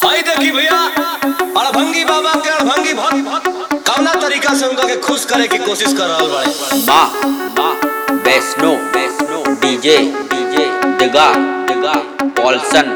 भाई देखी भैया अड़भंगी बाबा के अड़भंगी भक्त कवना तरीका से उनका के खुश करे की कोशिश कर रहल बाड़े। माँ वैष्णो डीजे दिगा पॉल्सन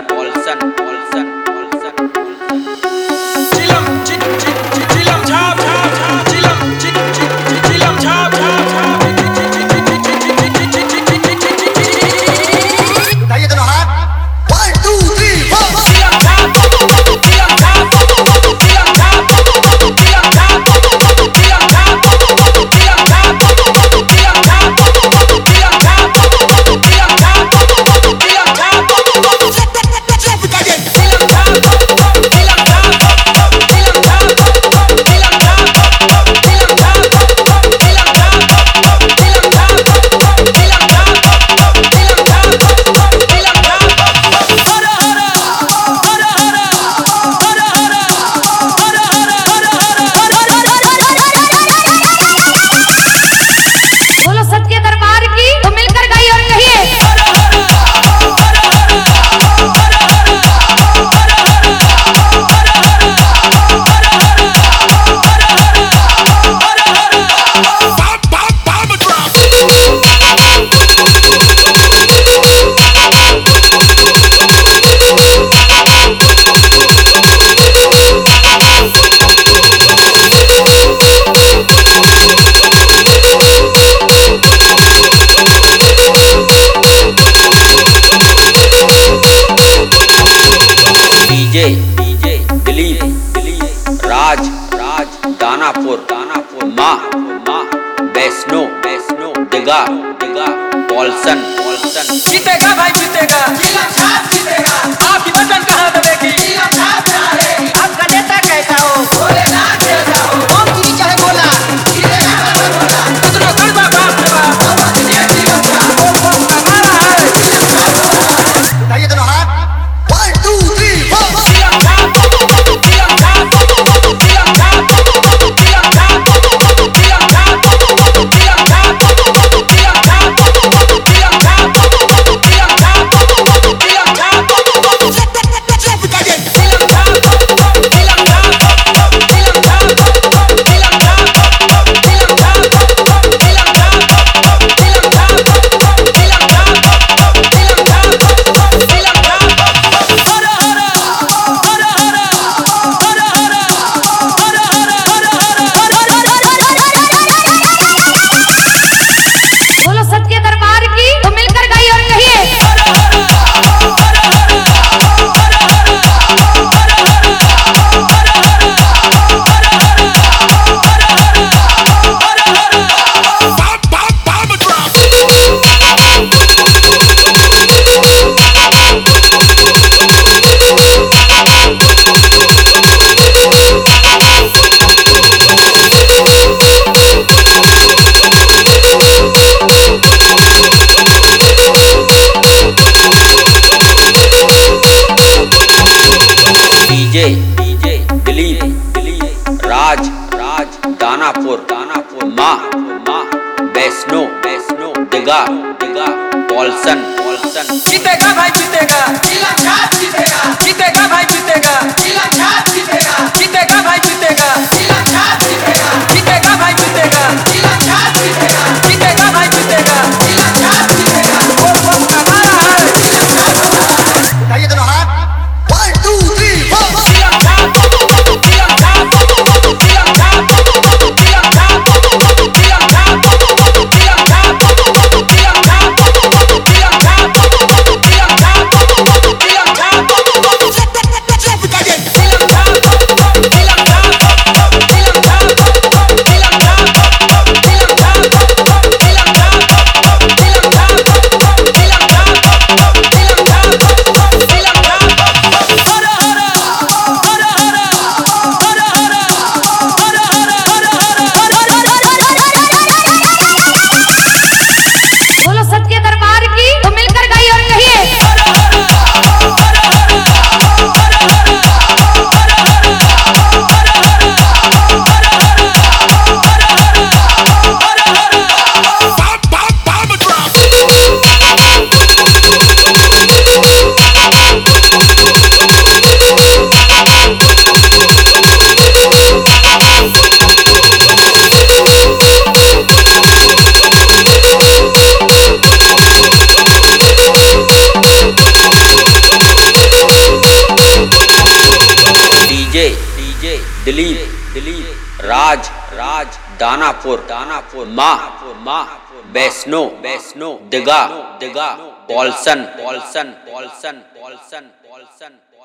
डीजे दिलीप राज दानापुर माँ वैष्णो दिगा पॉल्सन जीतेगा भाई जीतेगा आपकी बटन कहाँ दबेगी आपका नेता कैसा हो कौन की चाहे बोला कड़वा बाप रे बाप बताइए दोनों हाथ 1 2 3 4 डीजे दिलीप राज दानापुर माँ वैष्णो दिगा पॉल्सन जीतेगा भाई जीतेगा जीतेगा भाई जीतेगा जीतेगा भाई जीतेगा जीतेगा भाई जीतेगा जीतेगा भाई जीतेगा बताइए दोनों हाथ 1 2 3 4 Diam डीजे दिलीप राज दानापुर माँ वैष्णो दिगा पॉल्सन